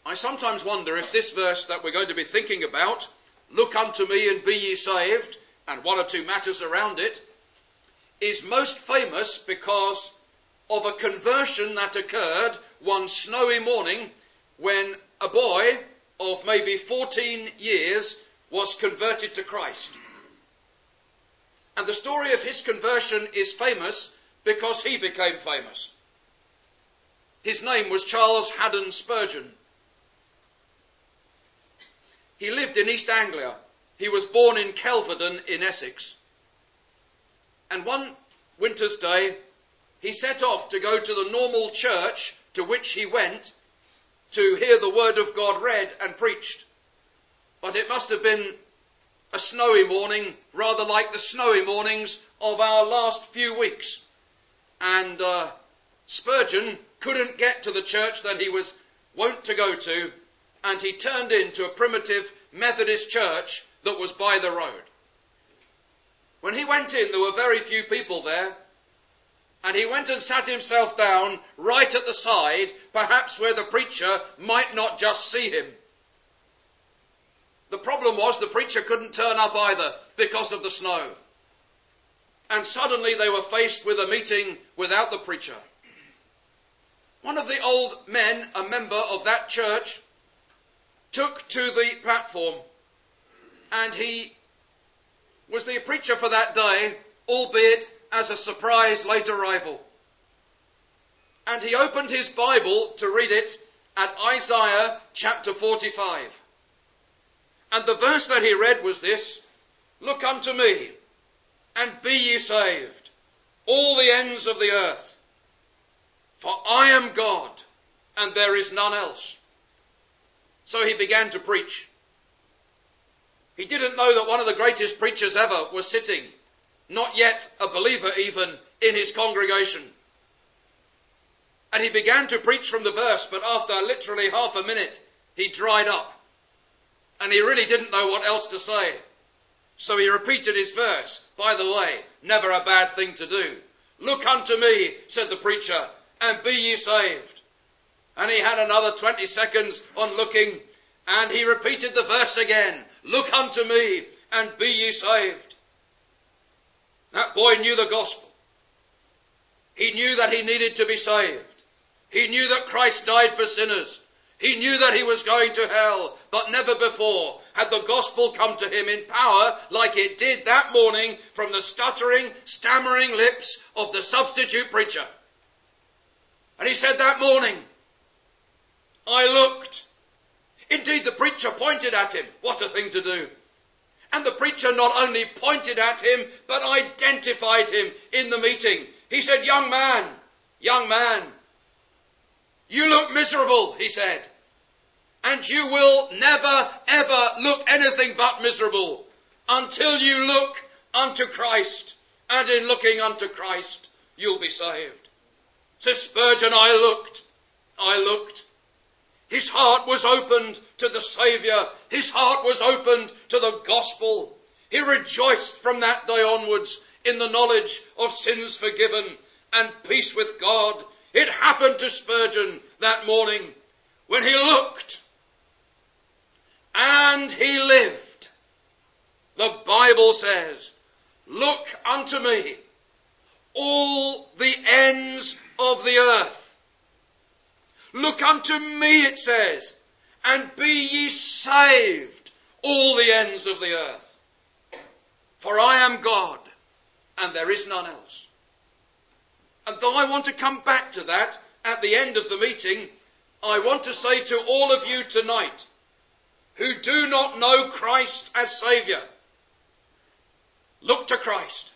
I sometimes wonder if this verse that we're going to be thinking about, look unto me and be ye saved, and one or two matters around it, is most famous because of a conversion that occurred one snowy morning when a boy of maybe 14 years was converted to Christ. And the story of his conversion is famous because he became famous. His name was Charles Haddon Spurgeon. He lived in East Anglia. He was born in Kelvedon in Essex. And one winter's day, he set off to go to the normal church to which he went to hear the word of God read and preached. But it must have been a snowy morning, rather like the snowy mornings of our last few weeks. And Spurgeon couldn't get to the church that he was wont to go to, and he turned into a primitive Methodist church that was by the road. When he went in, there were very few people there, and he went and sat himself down right at the side, perhaps where the preacher might not just see him. The problem was the preacher couldn't turn up either because of the snow. And suddenly they were faced with a meeting without the preacher. One of the old men, a member of that church, took to the platform, and he was the preacher for that day, albeit as a surprise late arrival. And he opened his Bible to read it at Isaiah chapter 45. And the verse that he read was this: "Look unto me, and be ye saved, all the ends of the earth. For I am God, and there is none else." So he began to preach. He didn't know that one of the greatest preachers ever was sitting, not yet a believer even, in his congregation. And he began to preach from the verse, but after literally half a minute, he dried up. And he really didn't know what else to say. So he repeated his verse. By the way, never a bad thing to do. "Look unto me," said the preacher, "and be ye saved." And he had another 20 seconds on looking, and he repeated the verse again. "Look unto me, and be ye saved." That boy knew the gospel. He knew that he needed to be saved. He knew that Christ died for sinners. He knew that he was going to hell, but never before had the gospel come to him in power like it did that morning from the stuttering, stammering lips of the substitute preacher. And he said that morning, "I looked." Indeed, the preacher pointed at him. What a thing to do. And the preacher not only pointed at him, but identified him in the meeting. He said, young man, you look miserable," he said. "And you will never, ever look anything but miserable until you look unto Christ. And in looking unto Christ, you'll be saved." Says Spurgeon, I looked. His heart was opened to the Saviour. His heart was opened to the gospel. He rejoiced from that day onwards in the knowledge of sins forgiven and peace with God. It happened to Spurgeon that morning when he looked and he lived. The Bible says, "Look unto me, all the ends of the earth." Look unto me, it says, "and be ye saved, all the ends of the earth. For I am God, and there is none else." And though I want to come back to that at the end of the meeting, I want to say to all of you tonight who do not know Christ as Saviour, look to Christ.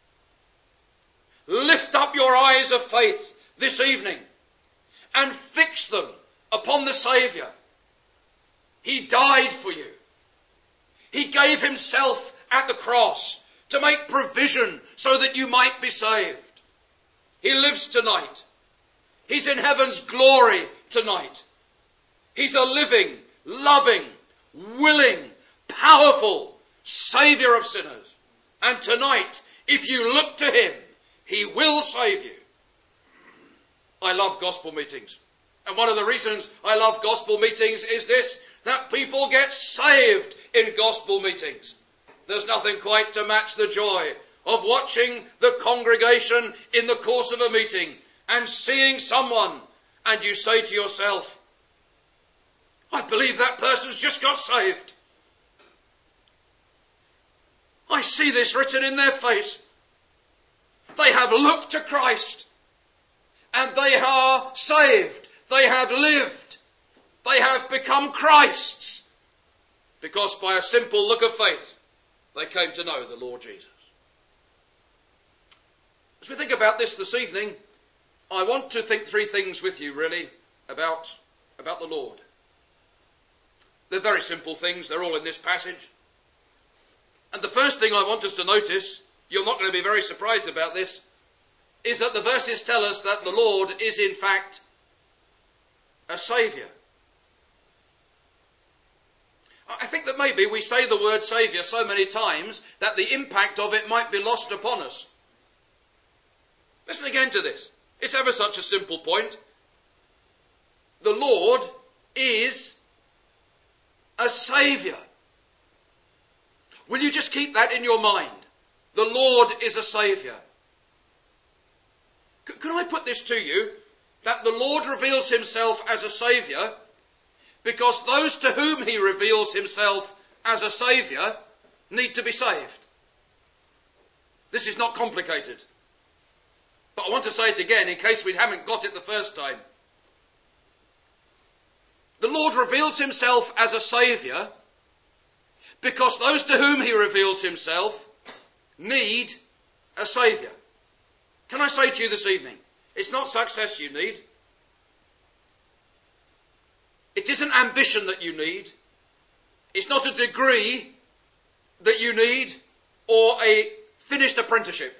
Lift up your eyes of faith this evening and fix them upon the Saviour. He died for you. He gave himself at the cross to make provision so that you might be saved. He lives tonight. He's in heaven's glory tonight. He's a living, loving, willing, powerful Saviour of sinners. And tonight, if you look to him, he will save you. I love gospel meetings. And one of the reasons I love gospel meetings is this, that people get saved in gospel meetings. There's nothing quite to match the joy of watching the congregation in the course of a meeting and seeing someone, and you say to yourself, I believe that person's just got saved. I see this written in their face. They have looked to Christ and they are saved. They have lived. They have become Christ's because by a simple look of faith they came to know the Lord Jesus. As we think about this evening, I want to think three things with you really about the Lord. They're very simple things. They're all in this passage. And the first thing I want us to notice, you're not going to be very surprised about this, is that the verses tell us that the Lord is in fact a Saviour. I think that maybe we say the word Saviour so many times that the impact of it might be lost upon us. Listen again to this. It's ever such a simple point. The Lord is a Saviour. Will you just keep that in your mind? The Lord is a Saviour. Can I put this to you? That the Lord reveals himself as a Saviour because those to whom he reveals himself as a Saviour need to be saved. This is not complicated. But I want to say it again in case we haven't got it the first time. The Lord reveals himself as a Saviour because those to whom he reveals himself need a Saviour. Can I say to you this evening, it's not success you need. It isn't ambition that you need. It's not a degree that you need or a finished apprenticeship.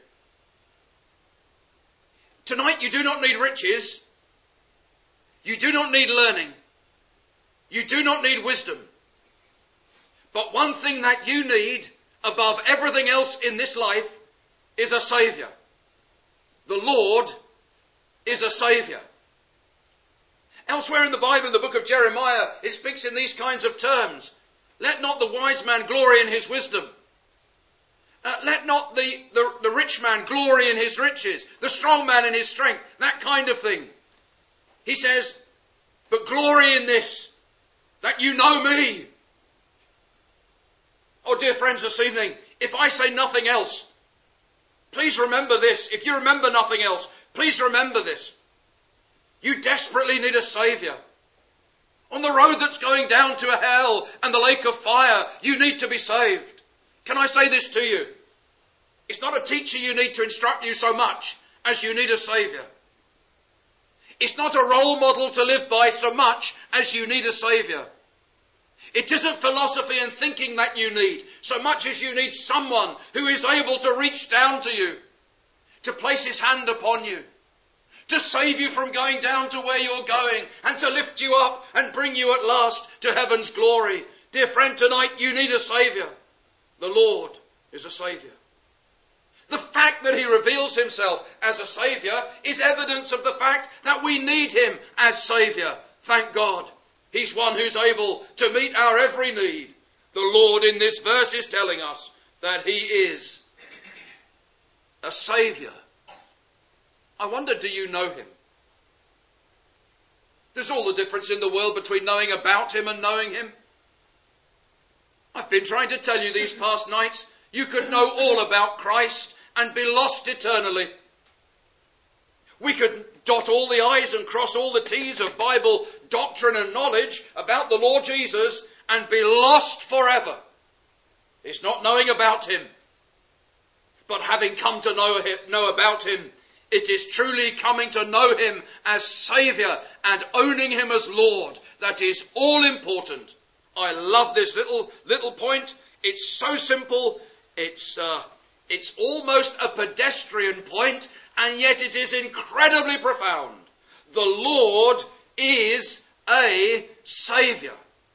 Tonight you do not need riches. You do not need learning. You do not need wisdom. But one thing that you need above everything else in this life is a Saviour. The Lord is a Saviour. Elsewhere in the Bible, in the book of Jeremiah, it speaks in these kinds of terms. Let not the wise man glory in his wisdom. Let not the rich man glory in his riches, the strong man in his strength, that kind of thing. He says, but glory in this, that you know me. Oh, dear friends, this evening, if I say nothing else, please remember this. If you remember nothing else, please remember this. You desperately need a Saviour. On the road that's going down to hell and the lake of fire, you need to be saved. Can I say this to you? It's not a teacher you need to instruct you so much as you need a Saviour. It's not a role model to live by so much as you need a Saviour. It isn't philosophy and thinking that you need so much as you need someone who is able to reach down to you, to place his hand upon you, to save you from going down to where you're going and to lift you up and bring you at last to heaven's glory. Dear friend, tonight you need a Saviour. The Lord is a Saviour. The fact that he reveals himself as a Saviour is evidence of the fact that we need him as Saviour. Thank God. He's one who's able to meet our every need. The Lord in this verse is telling us that he is a Saviour. I wonder, do you know him? There's all the difference in the world between knowing about him and knowing him. I've been trying to tell you these past nights, you could know all about Christ and be lost eternally. We could dot all the I's and cross all the T's of Bible doctrine and knowledge about the Lord Jesus and be lost forever. It's not knowing about him, but having come to know about him. It is truly coming to know him as Saviour and owning him as Lord that is all important. I love this little point. It's so simple. It's almost a pedestrian point, and yet it is incredibly profound. The Lord is a Saviour.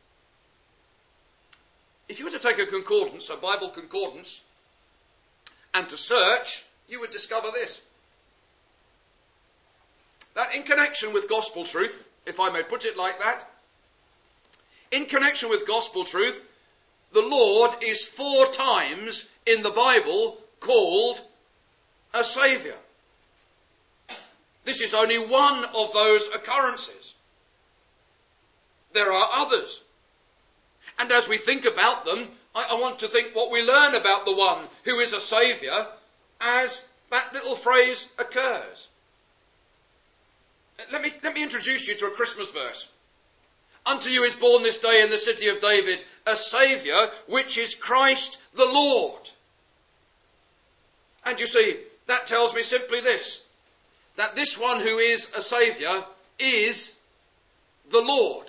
If you were to take a concordance, a Bible concordance, and to search, you would discover this. That in connection with gospel truth, if I may put it like that. In connection with gospel truth, the Lord is 4 times in the Bible called a Saviour. This is only one of those occurrences. There are others. And as we think about them, I want to think what we learn about the one who is a Saviour as that little phrase occurs. Let me introduce you to a Christmas verse. Unto you is born this day in the city of David a Saviour, which is Christ the Lord. And you see, that tells me simply this, that this one who is a Saviour is the Lord.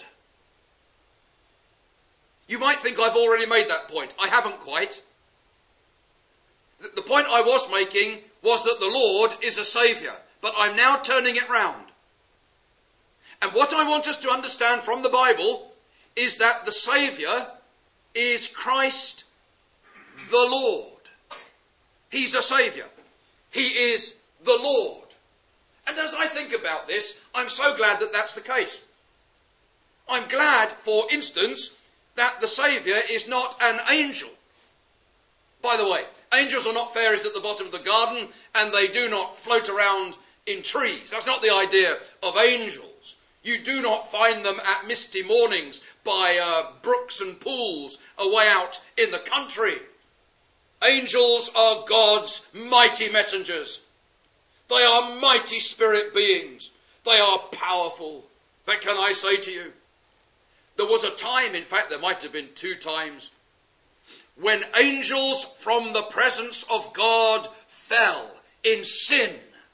You might think I've already made that point. I haven't quite. The point I was making was that the Lord is a Saviour, but I'm now turning it round. And what I want us to understand from the Bible is that the Saviour is Christ the Lord. He's a Saviour. He is the Lord. And as I think about this, I'm so glad that that's the case. I'm glad, for instance, that the Saviour is not an angel. By the way, angels are not fairies at the bottom of the garden, and they do not float around in trees. That's not the idea of angels. You do not find them at misty mornings by brooks and pools away out in the country. Angels are God's mighty messengers. They are mighty spirit beings. They are powerful. But can I say to you, there was a time, in fact there might have been 2 times, when angels from the presence of God fell in sin.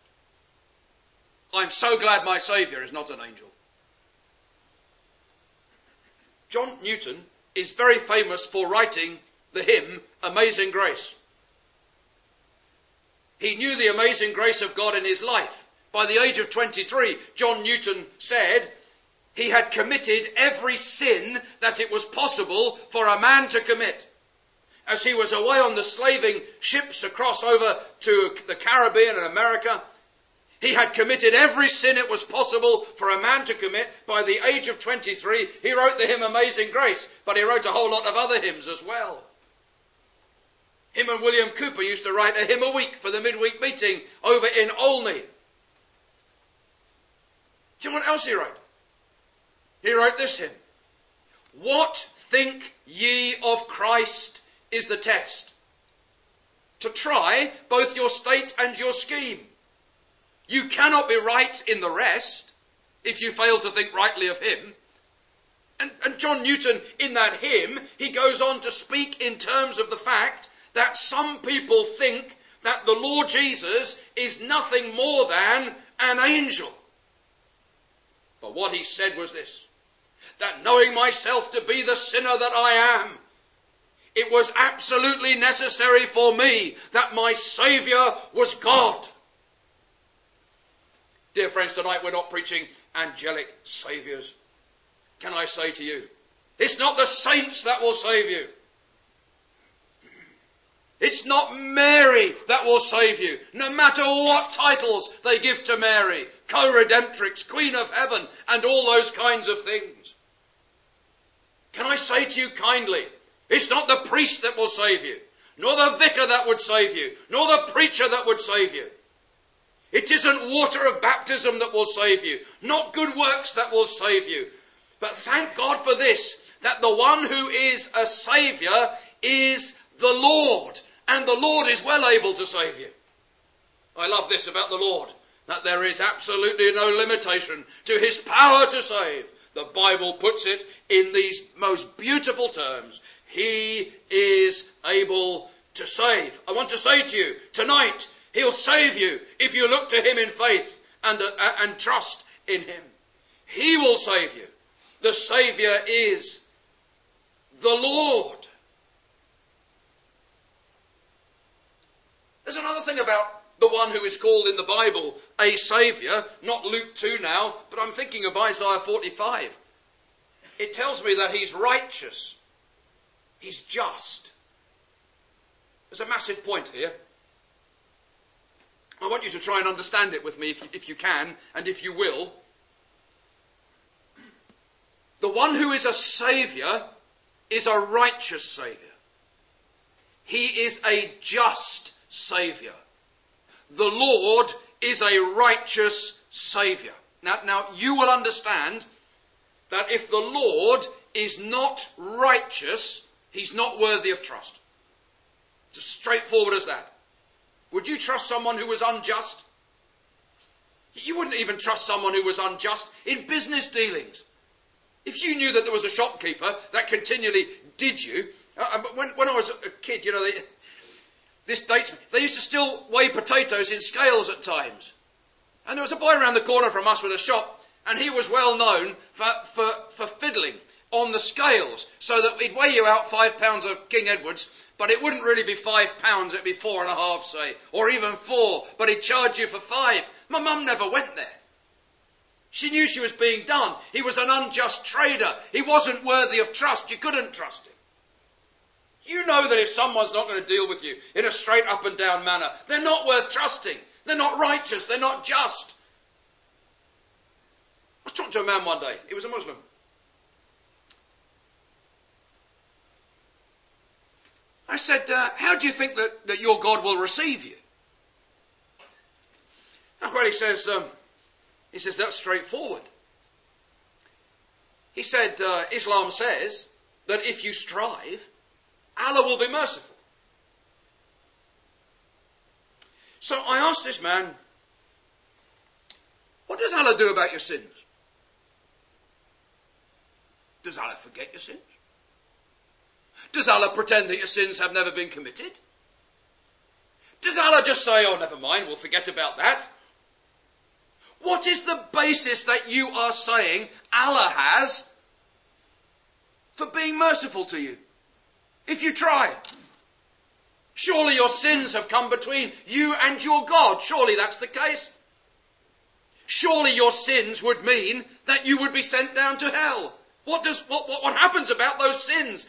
I'm so glad my Saviour is not an angel. John Newton is very famous for writing the hymn Amazing Grace. He knew the amazing grace of God in his life. By the age of 23, John Newton said he had committed every sin that it was possible for a man to commit. As he was away on the slaving ships across over to the Caribbean and America, he had committed every sin it was possible for a man to commit. By the age of 23, he wrote the hymn Amazing Grace, but he wrote a whole lot of other hymns as well. Him and William Cooper used to write a hymn a week for the midweek meeting over in Olney. Do you know what else he wrote? He wrote this hymn. What think ye of Christ is the test, to try both your state and your scheme. You cannot be right in the rest if you fail to think rightly of him. And John Newton, in that hymn, he goes on to speak in terms of the fact that some people think that the Lord Jesus is nothing more than an angel. But what he said was this, that knowing myself to be the sinner that I am, it was absolutely necessary for me that my Saviour was God. Dear friends, tonight we're not preaching angelic saviours. Can I say to you, it's not the saints that will save you. It's not Mary that will save you, no matter what titles they give to Mary, co-redemptrix, Queen of Heaven, and all those kinds of things. Can I say to you kindly, it's not the priest that will save you, nor the vicar that would save you, nor the preacher that would save you. It isn't water of baptism that will save you, not good works that will save you. But thank God for this, that the one who is a saviour is the Lord, and the Lord is well able to save you. I love this about the Lord, that there is absolutely no limitation to his power to save. The Bible puts it in these most beautiful terms. He is able to save. I want to say to you tonight, he'll save you if you look to him in faith and trust in him. He will save you. The Saviour is the Lord. There's another thing about the one who is called in the Bible a Saviour, not Luke 2 now, but I'm thinking of Isaiah 45. It tells me that he's righteous. He's just. There's a massive point here. I want you to try and understand it with me if you can, and if you will. The one who is a Saviour is a righteous Saviour. He is a just Saviour. The Lord is a righteous Saviour. Now you will understand that if the Lord is not righteous, he's not worthy of trust. It's as straightforward as that. Would you trust someone who was unjust? You wouldn't even trust someone who was unjust in business dealings. If you knew that there was a shopkeeper that continually did you, when I was a kid, this dates me, they used to still weigh potatoes in scales at times. And there was a boy around the corner from us with a shop, and he was well known for fiddling on the scales, so that he'd weigh you out 5 pounds of King Edward's, but it wouldn't really be 5 pounds, it'd be 4.5, say, or even 4, but he'd charge you for 5. My mum never went there. She knew she was being done. He was an unjust trader. He wasn't worthy of trust. You couldn't trust him. You know that if someone's not going to deal with you in a straight up and down manner, they're not worth trusting. They're not righteous. They're not just. I was talking to a man one day. He was a Muslim. I said, how do you think that your God will receive you? Well, he says, that's straightforward. He said, Islam says that if you strive, Allah will be merciful. So I asked this man, what does Allah do about your sins? Does Allah forget your sins? Does Allah pretend that your sins have never been committed? Does Allah just say, oh, never mind, we'll forget about that? What is the basis that you are saying Allah has for being merciful to you? If you try. Surely your sins have come between you and your God. Surely that's the case. Surely your sins would mean that you would be sent down to hell. What happens about those sins?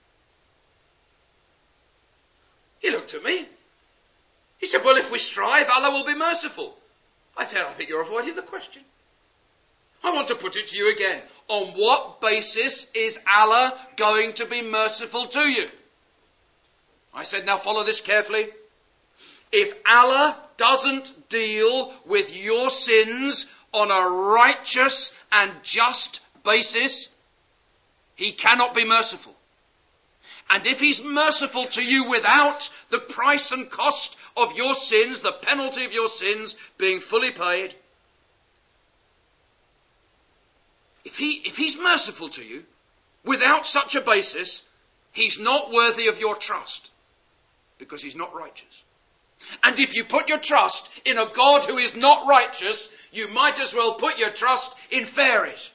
He looked at me. He said, well, if we strive, Allah will be merciful. I said, I think you're avoiding the question. I want to put it to you again. On what basis is Allah going to be merciful to you? I said, now follow this carefully. If Allah doesn't deal with your sins on a righteous and just basis, he cannot be merciful. And if he's merciful to you without the price and cost of your sins, the penalty of your sins being fully paid, if he's merciful to you without such a basis, he's not worthy of your trust because he's not righteous. And if you put your trust in a God who is not righteous, you might as well put your trust in fairies.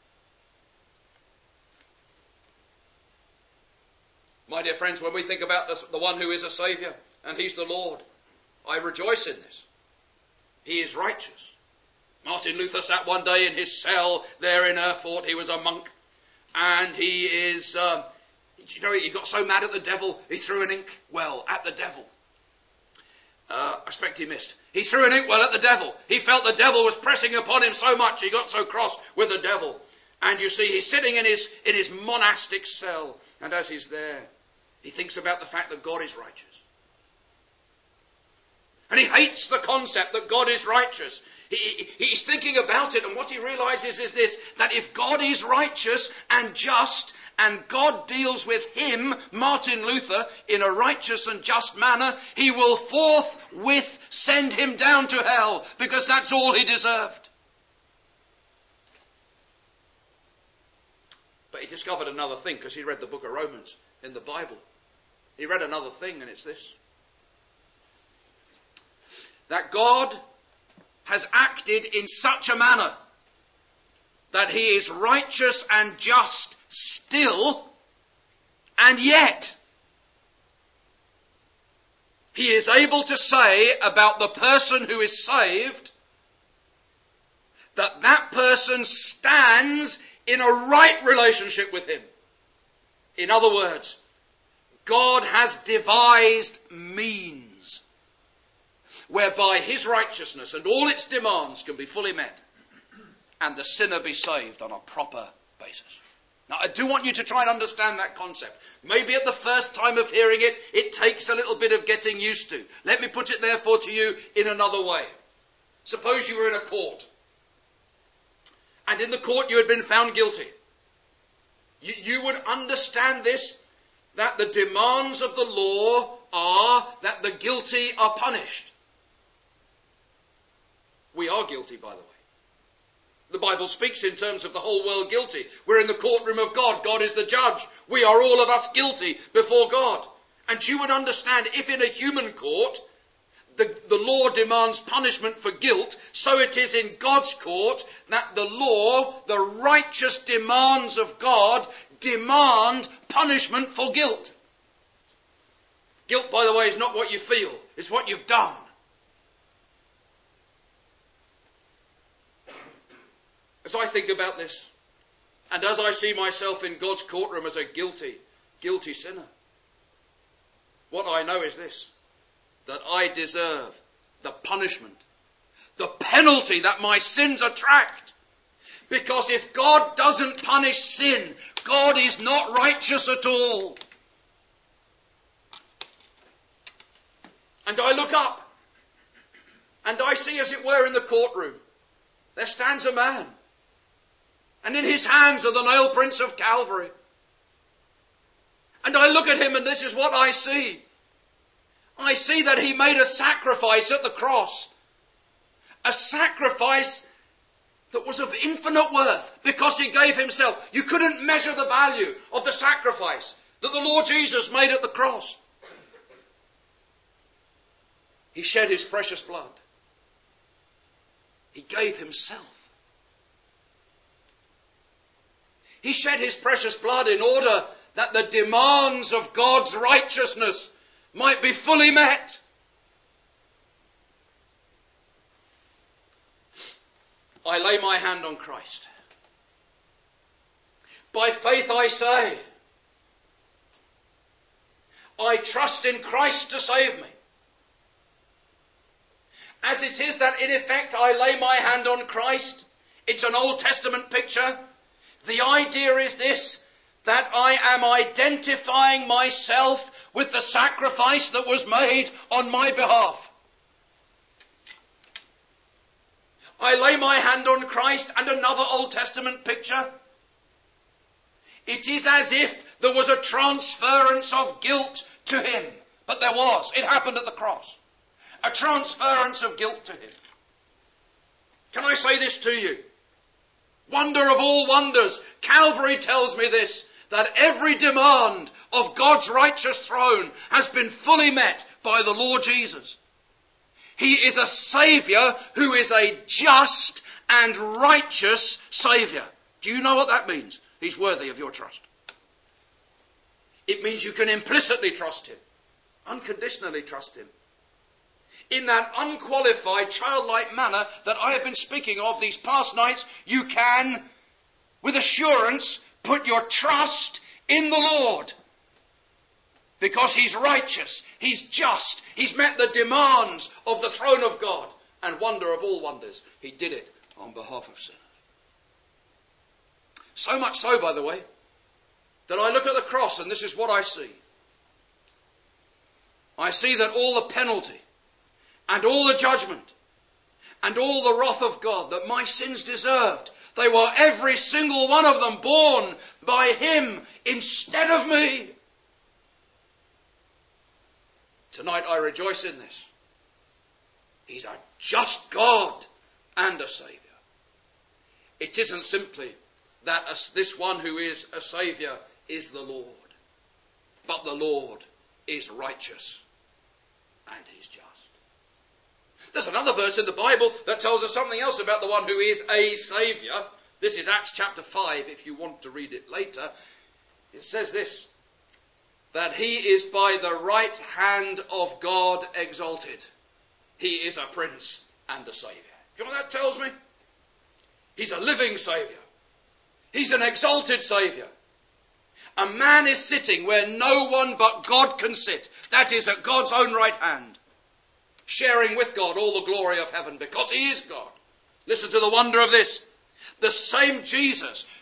My dear friends, when we think about the one who is a Saviour, and he's the Lord, I rejoice in this. He is righteous. Martin Luther sat one day in his cell there in Erfurt. He was a monk. And he is, he got so mad at the devil, he threw an inkwell at the devil. I expect he missed. He threw an inkwell at the devil. He felt the devil was pressing upon him so much, he got so cross with the devil. And you see, he's sitting in his monastic cell. And as he's there, he thinks about the fact that God is righteous. And he hates the concept that God is righteous. He's thinking about it, and what he realizes is this, that if God is righteous and just, and God deals with him, Martin Luther, in a righteous and just manner, he will forthwith send him down to hell, because that's all he deserved. But he discovered another thing, because he read the book of Romans in the Bible. He read another thing, and it's this. That God has acted in such a manner that he is righteous and just still, and yet he is able to say about the person who is saved that that person stands in a right relationship with him. In other words, God has devised means whereby his righteousness and all its demands can be fully met and the sinner be saved on a proper basis. Now, I do want you to try and understand that concept. Maybe at the first time of hearing it, it takes a little bit of getting used to. Let me put it therefore to you in another way. Suppose you were in a court, and in the court you had been found guilty. You would understand this, that the demands of the law are that the guilty are punished. We are guilty, by the way. The Bible speaks in terms of the whole world guilty. We're in the courtroom of God. God is the judge. We are all of us guilty before God. And you would understand, if in a human court the law demands punishment for guilt, so it is in God's court that the law, the righteous demands of God, demand punishment for guilt. Guilt, by the way, is not what you feel. It's what you've done. As I think about this, and as I see myself in God's courtroom as a guilty sinner, what I know is this, that I deserve the punishment, the penalty that my sins attract. Because if God doesn't punish sin, God is not righteous at all. And I look up, and I see, as it were, in the courtroom, there stands a man. And in his hands are the nail prints of Calvary. And I look at him, and this is what I see. I see that he made a sacrifice at the cross. A sacrifice that was of infinite worth because he gave himself. You couldn't measure the value of the sacrifice that the Lord Jesus made at the cross. He shed his precious blood. He gave himself. He shed his precious blood in order that the demands of God's righteousness might be fully met. I lay my hand on Christ. By faith I say, I trust in Christ to save me. As it is that in effect I lay my hand on Christ, it's an Old Testament picture. The idea is this, that I am identifying myself with the sacrifice that was made on my behalf. I lay my hand on Christ, and another Old Testament picture. It is as if there was a transference of guilt to him. But there was. It happened at the cross. A transference of guilt to him. Can I say this to you? Wonder of all wonders, Calvary tells me this, that every demand of God's righteous throne has been fully met by the Lord Jesus. He is a Saviour who is a just and righteous Saviour. Do you know what that means? He's worthy of your trust. It means you can implicitly trust him, unconditionally trust him, in that unqualified, childlike manner that I have been speaking of these past nights. You can, with assurance, put your trust in the Lord. Because he's righteous, he's just, he's met the demands of the throne of God. And wonder of all wonders, he did it on behalf of sinners. So much so, by the way, that I look at the cross and this is what I see. I see that all the penalty and all the judgment and all the wrath of God that my sins deserved, they were every single one of them borne by him instead of me. Tonight I rejoice in this. He's a just God and a Saviour. It isn't simply that this one who is a Saviour is the Lord, but the Lord is righteous and he's just. There's another verse in the Bible that tells us something else about the one who is a Saviour. This is Acts chapter 5, if you want to read it later. It says this, that he is by the right hand of God exalted. He is a prince and a Saviour. Do you know what that tells me? He's a living Saviour. He's an exalted Saviour. A man is sitting where no one but God can sit. That is at God's own right hand, sharing with God all the glory of heaven because he is God. Listen to the wonder of this. The same Jesus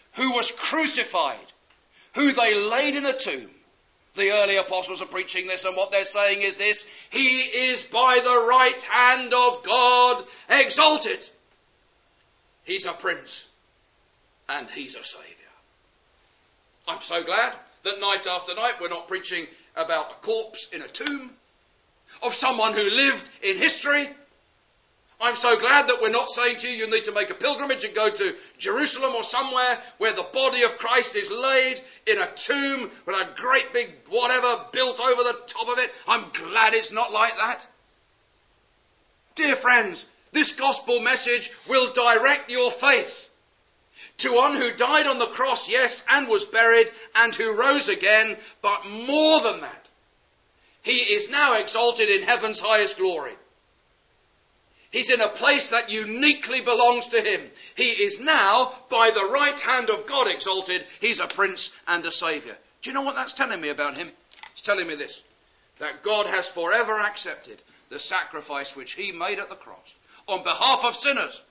who was crucified, who they laid in a tomb. The early apostles are preaching this, and what they're saying is this: he is by the right hand of God exalted. He's a prince, and he's a saviour. I'm so glad that night after night we're not preaching about a corpse in a tomb, of someone who lived in history. I'm so glad that we're not saying to you need to make a pilgrimage and go to Jerusalem or somewhere where the body of Christ is laid in a tomb with a great big whatever built over the top of it. I'm glad it's not like that. Dear friends, this gospel message will direct your faith to one who died on the cross, yes, and was buried, and who rose again, but more than that, he is now exalted in heaven's highest glory. He's in a place that uniquely belongs to him. He is now, by the right hand of God, exalted. He's a prince and a saviour. Do you know what that's telling me about him? It's telling me this: that God has forever accepted the sacrifice which he made at the cross on behalf of sinners.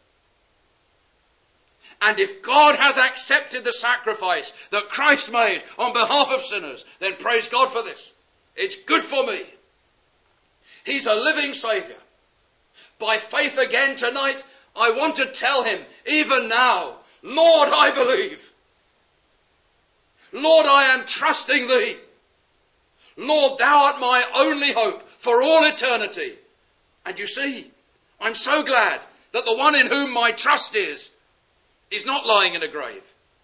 And if God has accepted the sacrifice that Christ made on behalf of sinners, then praise God for this. It's good for me. He's a living saviour. By faith again tonight, I want to tell him, even now, Lord, I believe. Lord, I am trusting thee. Lord, thou art my only hope for all eternity. And you see, I'm so glad that the one in whom my trust is not lying in a grave.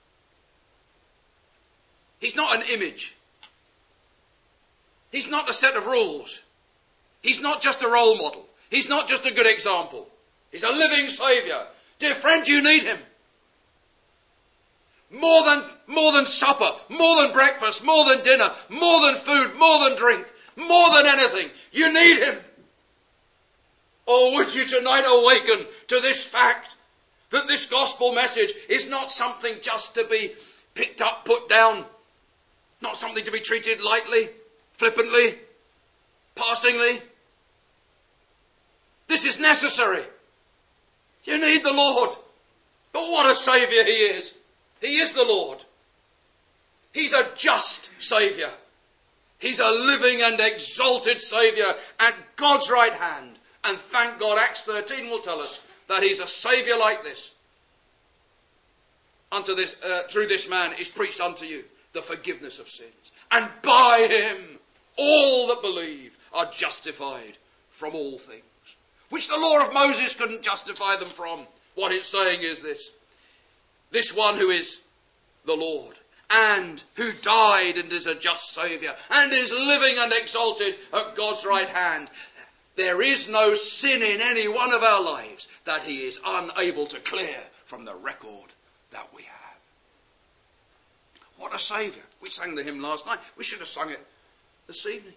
He's not an image. He's not a set of rules. He's not just a role model. He's not just a good example. He's a living saviour. Dear friend, you need him. More than supper, more than breakfast, more than dinner, more than food, more than drink, more than anything. You need him. Or would you tonight awaken to this fact that this gospel message is not something just to be picked up, put down, not something to be treated lightly, flippantly, passingly. This is necessary. You need the Lord. But what a saviour he is. He is the Lord. He's a just saviour. He's a living and exalted saviour at God's right hand. And thank God, Acts 13 will tell us that he's a saviour like this. Through this man is preached unto you the forgiveness of sins. And by him all that believe are justified from all things, which the law of Moses couldn't justify them from. What it's saying is this: this one who is the Lord, and who died and is a just saviour, and is living and exalted at God's right hand, there is no sin in any one of our lives that he is unable to clear from the record that we have. What a saviour. We sang the hymn last night. We should have sung it this evening.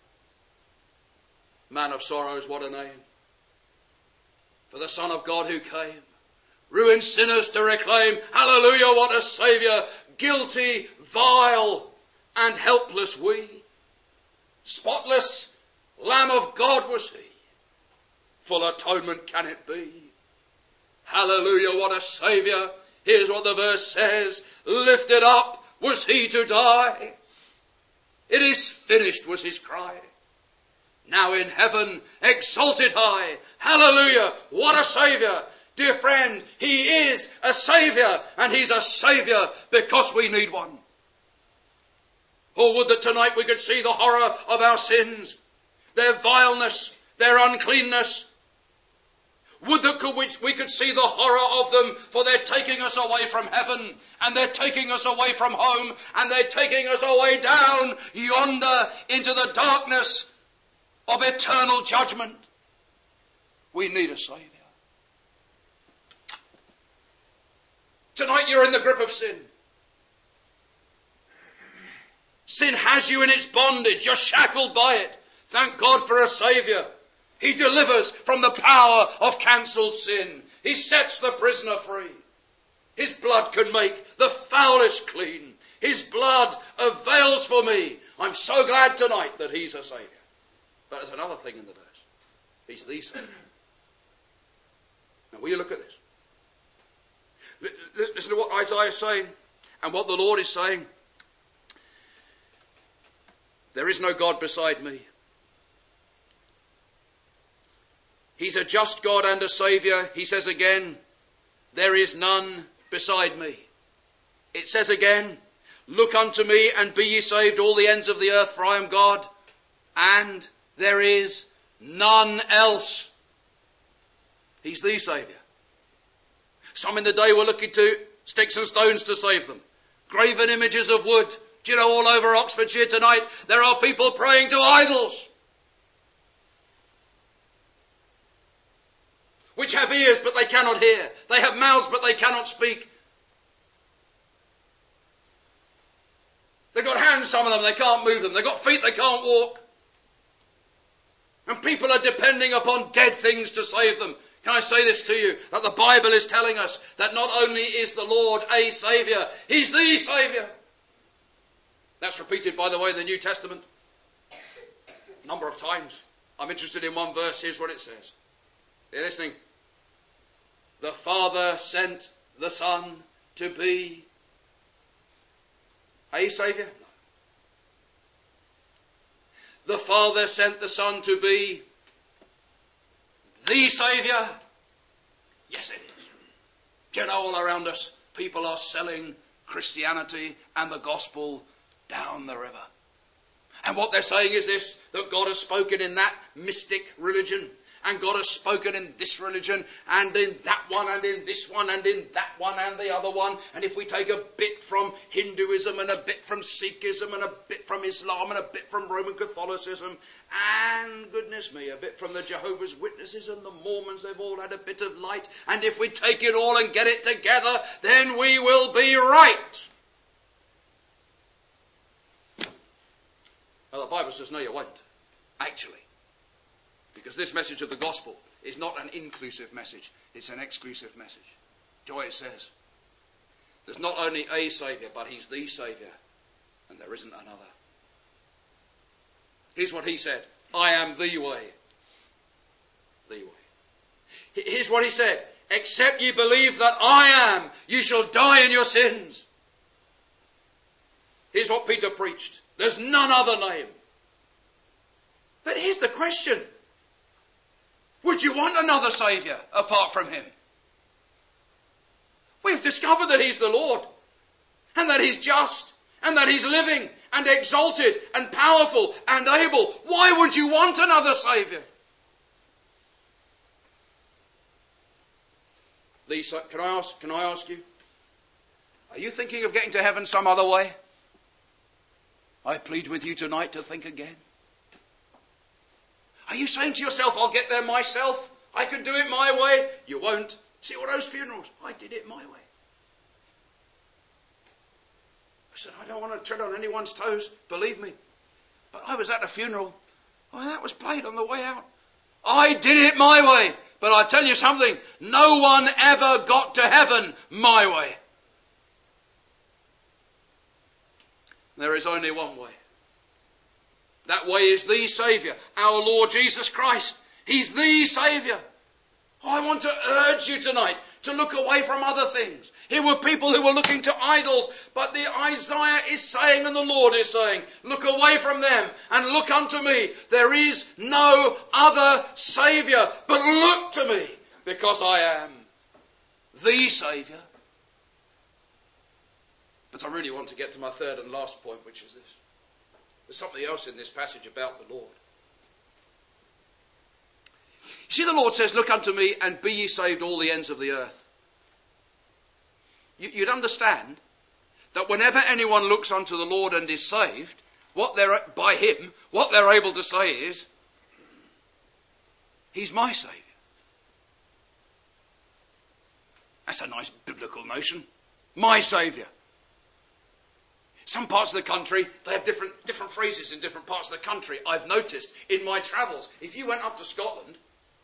Man of sorrows, what a name. For the Son of God who came, ruined sinners to reclaim. Hallelujah, what a saviour. Guilty, vile, and helpless we. Spotless Lamb of God was he. Full atonement can it be. Hallelujah, what a saviour. Here's what the verse says: lifted up was he to die. It is finished was his cry. Now in heaven, exalted high. Hallelujah, what a saviour. Dear friend, he is a saviour, and he's a saviour because we need one. Oh, would that tonight we could see the horror of our sins, their vileness, their uncleanness. Would that we could see the horror of them, for they're taking us away from heaven, and they're taking us away from home, and they're taking us away down yonder into the darkness of eternal judgment. We need a saviour. Tonight you're in the grip of sin. Sin has you in its bondage. You're shackled by it. Thank God for a saviour. He delivers from the power of cancelled sin. He sets the prisoner free. His blood can make the foulest clean. His blood avails for me. I'm so glad tonight that he's a saviour. But there's another thing in the verse. He's the saviour. Now will you look at this? Listen to what Isaiah is saying. And what the Lord is saying, there is no God beside me. He's a just God and a Saviour. He says again, there is none beside me. It says again, look unto me and be ye saved all the ends of the earth, for I am God, and there is none else. He's the Saviour. Some in the day were looking to sticks and stones to save them. Graven images of wood. Do you know, all over Oxfordshire tonight, there are people praying to idols, which have ears but they cannot hear. They have mouths but they cannot speak. They've got hands, some of them, they can't move them. They've got feet, they can't walk. And people are depending upon dead things to save them. Can I say this to you? That the Bible is telling us that not only is the Lord a Saviour, He's the Saviour. That's repeated, by the way, in the New Testament a number of times. I'm interested in one verse. Here's what it says. Are you listening? The Father sent the Son to be a Saviour? No. The Father sent the Son to be the Saviour? Yes, it is. Do you know, all around us, people are selling Christianity and the gospel down the river. And what they're saying is this, that God has spoken in that mystic religion, and God has spoken in this religion, and in that one, and in this one, and in that one, and the other one. And if we take a bit from Hinduism, and a bit from Sikhism, and a bit from Islam, and a bit from Roman Catholicism, and, goodness me, a bit from the Jehovah's Witnesses and the Mormons, they've all had a bit of light. And if we take it all and get it together, then we will be right. Well, the Bible says, no, you won't, actually. Because this message of the gospel is not an inclusive message, it's an exclusive message. Do you know what it says? There's not only a Saviour, but He's the Saviour, and there isn't another. Here's what He said, I am the way. The way. Here's what He said, except ye believe that I am, you shall die in your sins. Here's what Peter preached. There's none other name. But here's the question. Would you want another Saviour apart from Him? We've discovered that He's the Lord, and that He's just, and that He's living, and exalted, and powerful, and able. Why would you want another Saviour? Can I ask you? Are you thinking of getting to heaven some other way? I plead with you tonight to think again. Are you saying to yourself, I'll get there myself? I can do it my way? You won't. See all those funerals? I did it my way. I said, I don't want to tread on anyone's toes, believe me. But I was at a funeral. Oh, that was played on the way out. I did it my way. But I tell you something, no one ever got to heaven my way. There is only one way. That way is the Saviour, our Lord Jesus Christ. He's the Saviour. Oh, I want to urge you tonight to look away from other things. Here were people who were looking to idols, but the Isaiah is saying, and the Lord is saying, look away from them and look unto me. There is no other Saviour, but look to me, because I am the Saviour. But I really want to get to my third and last point, which is this. There's something else in this passage about the Lord. You see, the Lord says, look unto me and be ye saved all the ends of the earth. You'd understand that whenever anyone looks unto the Lord and is saved, by Him, what they're able to say is, He's my Saviour. That's a nice biblical notion. My Saviour. Some parts of the country, they have different phrases in different parts of the country. I've noticed in my travels. If you went up to Scotland,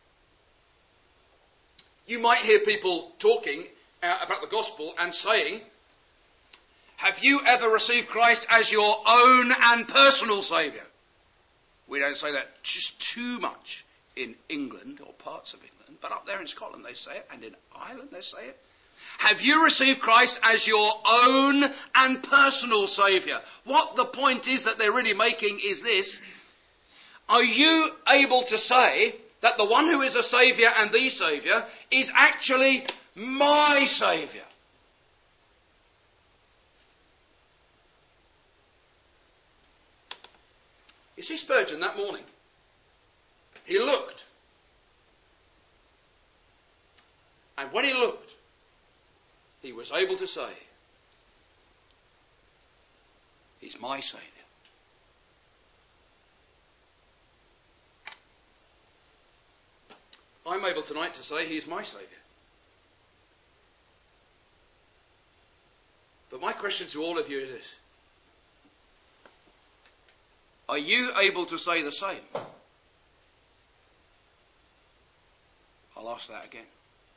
you might hear people talking about the gospel and saying, have you ever received Christ as your own and personal Saviour? We don't say that just too much in England or parts of England, but up there in Scotland they say it, and in Ireland they say it. Have you received Christ as your own and personal Saviour? What the point is that they're really making is this. Are you able to say that the one who is a Saviour and the Saviour is actually my Saviour? You see, Spurgeon that morning, he looked. And when he looked, he was able to say, he's my Saviour. I'm able tonight to say he's my Saviour. But my question to all of you is this. Are you able to say the same? I'll ask that again.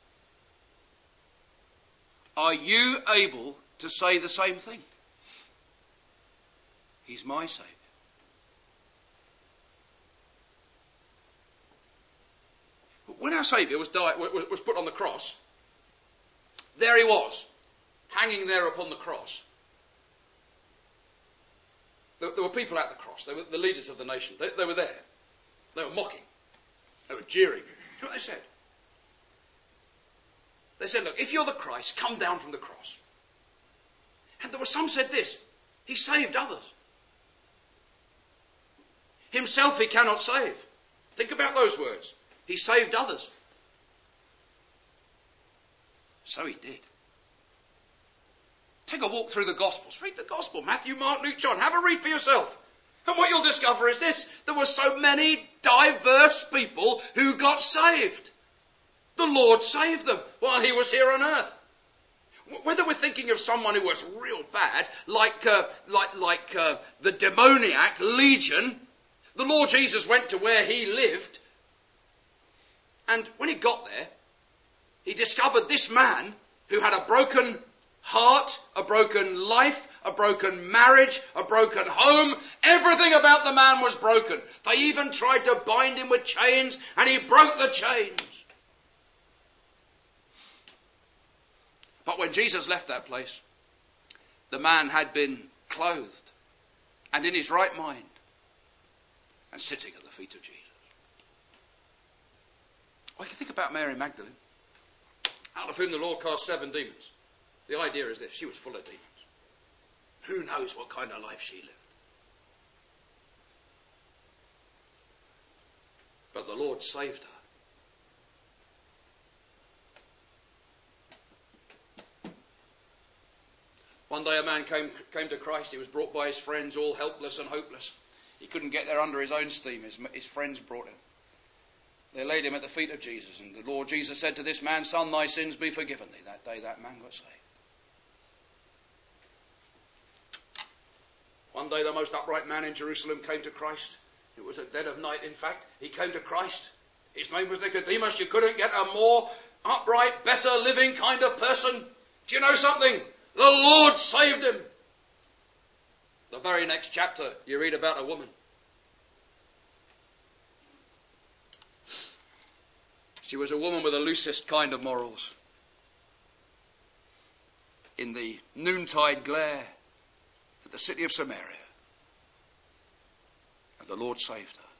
Are you able to say the same thing? He's my Saviour. When our Saviour was put on the cross, there he was, hanging there upon the cross. There were people at the cross. They were the leaders of the nation. They were there. They were mocking. They were jeering. Do you know what they said? They said, look, if you're the Christ, come down from the cross. And there were some said this, he saved others. Himself he cannot save. Think about those words. He saved others. So he did. Take a walk through the Gospels. Read the Gospel. Matthew, Mark, Luke, John. Have a read for yourself. And what you'll discover is this. There were so many diverse people who got saved. The Lord saved them while he was here on earth. Whether we're thinking of someone who was real bad, like the demoniac Legion, the Lord Jesus went to where he lived. And when he got there, he discovered this man who had a broken heart, a broken life, a broken marriage, a broken home. Everything about the man was broken. They even tried to bind him with chains, and he broke the chains. But when Jesus left that place, the man had been clothed and in his right mind and sitting at the feet of Jesus. Well, you can think about Mary Magdalene, out of whom the Lord cast 7 demons. The idea is this, she was full of demons. Who knows what kind of life she lived? But the Lord saved her. One day a man came to Christ. He was brought by his friends, all helpless and hopeless. He couldn't get there under his own steam. His friends brought him. They laid him at the feet of Jesus, and the Lord Jesus said to this man, "Son, thy sins be forgiven thee." That day that man got saved. One day the most upright man in Jerusalem came to Christ. It was at dead of night, in fact. He came to Christ. His name was Nicodemus. You couldn't get a more upright, better living kind of person. Do you know something? The Lord saved him. The very next chapter, you read about a woman. She was a woman with the loosest kind of morals. In the noontide glare at the city of Samaria. And the Lord saved her.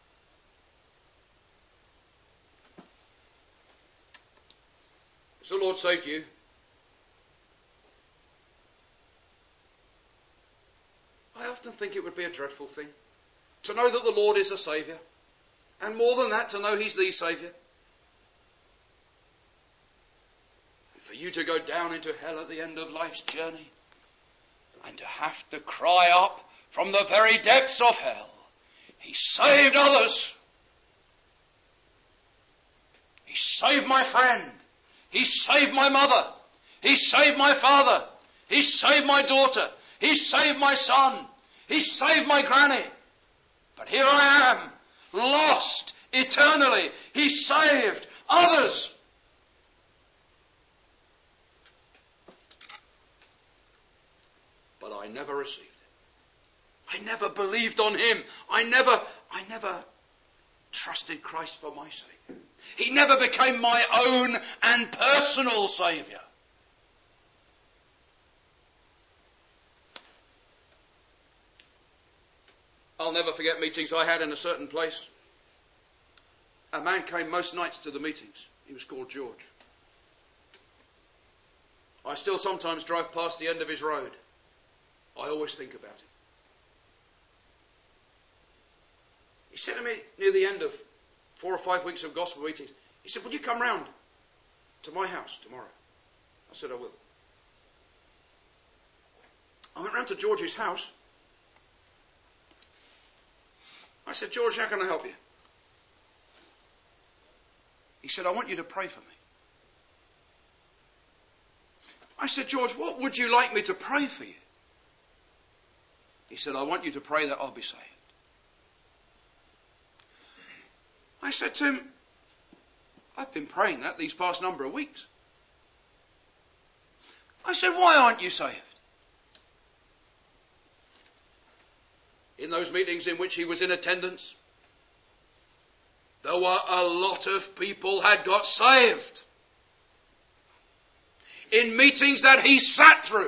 Has the Lord saved you? I often think it would be a dreadful thing to know that the Lord is a Saviour, and more than that, to know He's the Saviour. And for you to go down into hell at the end of life's journey, and to have to cry up from the very depths of hell, He saved others. He saved my friend. He saved my mother. He saved my father. He saved my daughter. He saved my son. He saved my granny. But here I am, lost eternally. He saved others. But I never received it. I never believed on Him. I never trusted Christ for my Saviour. He never became my own and personal Saviour. I'll never forget meetings I had in a certain place. A man came most nights to the meetings. He was called George. I still sometimes drive past the end of his road. I always think about him. He said to me near the end of 4 or 5 weeks of gospel meetings, he said, "Will you come round to my house tomorrow?" I said, "I will." I went round to George's house. I said, "George, how can I help you?" He said, "I want you to pray for me." I said, "George, what would you like me to pray for you?" He said, "I want you to pray that I'll be saved." I said to him, "I've been praying that these past number of weeks." I said, "Why aren't you saved?" In those meetings in which he was in attendance, there were a lot of people had got saved. In meetings that he sat through.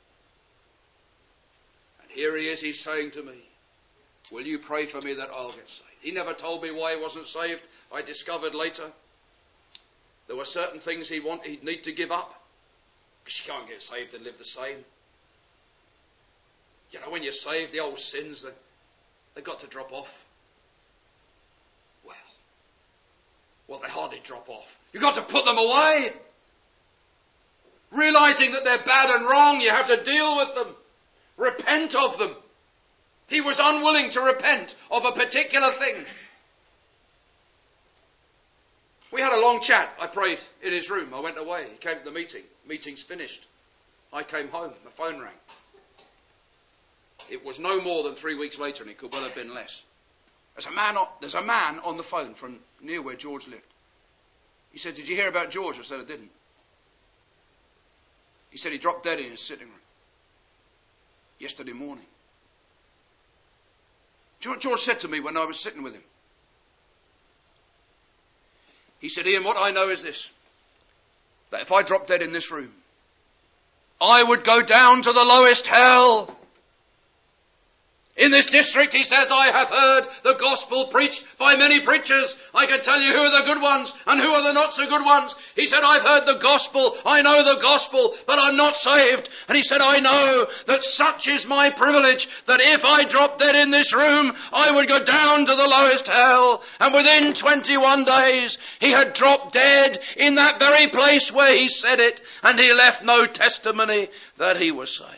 And here he is, he's saying to me, "Will you pray for me that I'll get saved?" He never told me why he wasn't saved. I discovered later there were certain things he'd need to give up. Because you can't get saved and live the same. You know, when you're saved, the old sins, they've got to drop off. Well, they hardly drop off. You've got to put them away. Realizing that they're bad and wrong, you have to deal with them. Repent of them. He was unwilling to repent of a particular thing. We had a long chat. I prayed in his room. I went away. He came to the meeting. Meeting's finished. I came home. The phone rang. It was no more than 3 weeks later, and it could well have been less. There's a man on the phone from near where George lived. He said, "Did you hear about George?" I said, "I didn't." He said he dropped dead in his sitting room yesterday morning. Do you know what George said to me when I was sitting with him? He said, "Ian, what I know is this, that if I dropped dead in this room, I would go down to the lowest hell. In this district," he says, "I have heard the gospel preached by many preachers. I can tell you who are the good ones and who are the not so good ones." He said, "I've heard the gospel, I know the gospel, but I'm not saved." And he said, "I know that such is my privilege, that if I dropped dead in this room, I would go down to the lowest hell." And within 21 days, he had dropped dead in that very place where he said it, and he left no testimony that he was saved.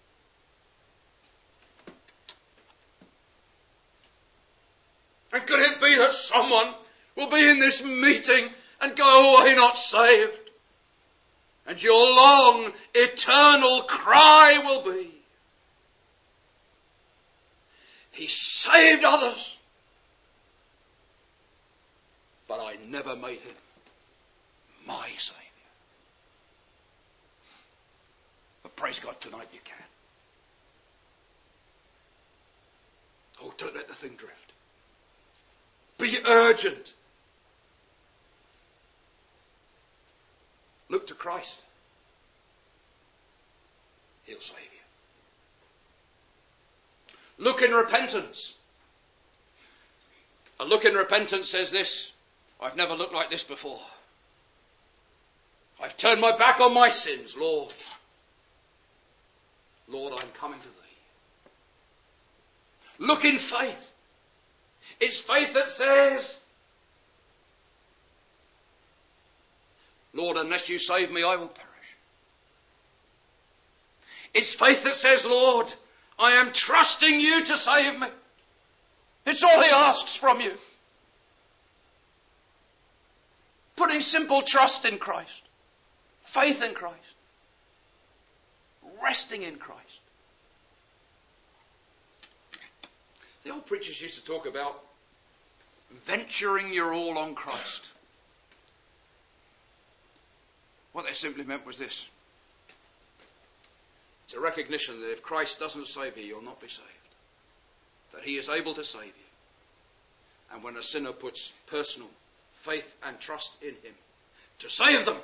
And could it be that someone will be in this meeting and go away not saved? And your long, eternal cry will be, "He saved others, but I never made him my Saviour." But praise God, tonight you can. Oh, don't let the thing drift. Be urgent. Look to Christ. He'll save you. Look in repentance. A look in repentance says this: "I've never looked like this before. I've turned my back on my sins, Lord. Lord, I'm coming to thee." Look in faith. It's faith that says, "Lord, unless you save me, I will perish." It's faith that says, "Lord, I am trusting you to save me." It's all he asks from you. Putting simple trust in Christ, faith in Christ, resting in Christ. The old preachers used to talk about venturing your all on Christ. What they simply meant was this: it's a recognition that if Christ doesn't save you, you'll not be saved. That he is able to save you. And when a sinner puts personal faith and trust in him to save them,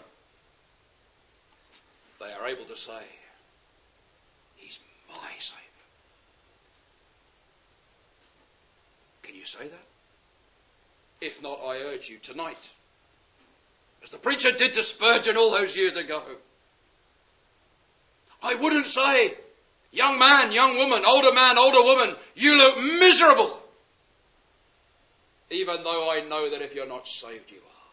they are able to say, "He's my Saviour." Can you say that? If not, I urge you tonight, as the preacher did to Spurgeon all those years ago, I wouldn't say, young man, young woman, older woman, you look miserable. Even though I know that if you're not saved, you are.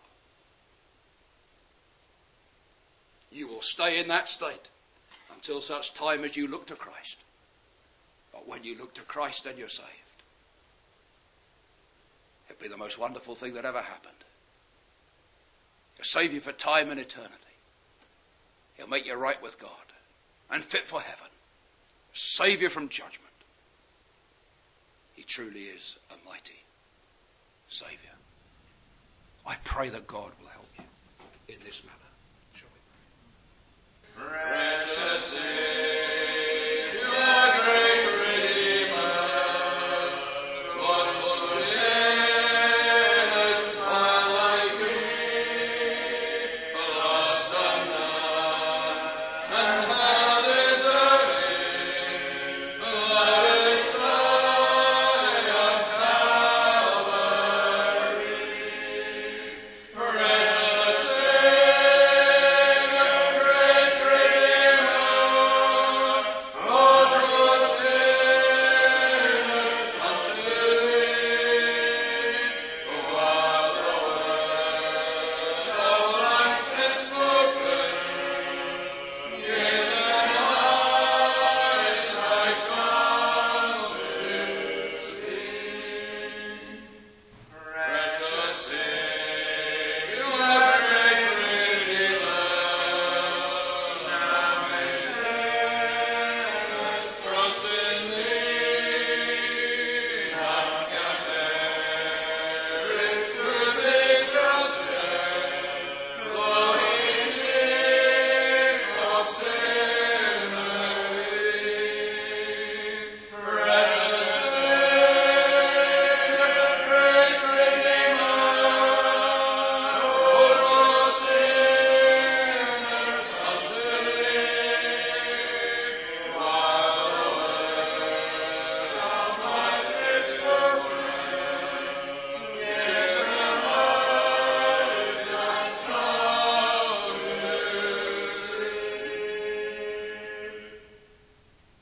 You will stay in that state until such time as you look to Christ. But when you look to Christ and you're saved, it'll be the most wonderful thing that ever happened. He'll save you for time and eternity. He'll make you right with God and fit for heaven. Save you from judgment. He truly is a mighty Saviour. I pray that God will help you in this matter. Shall we pray? Precious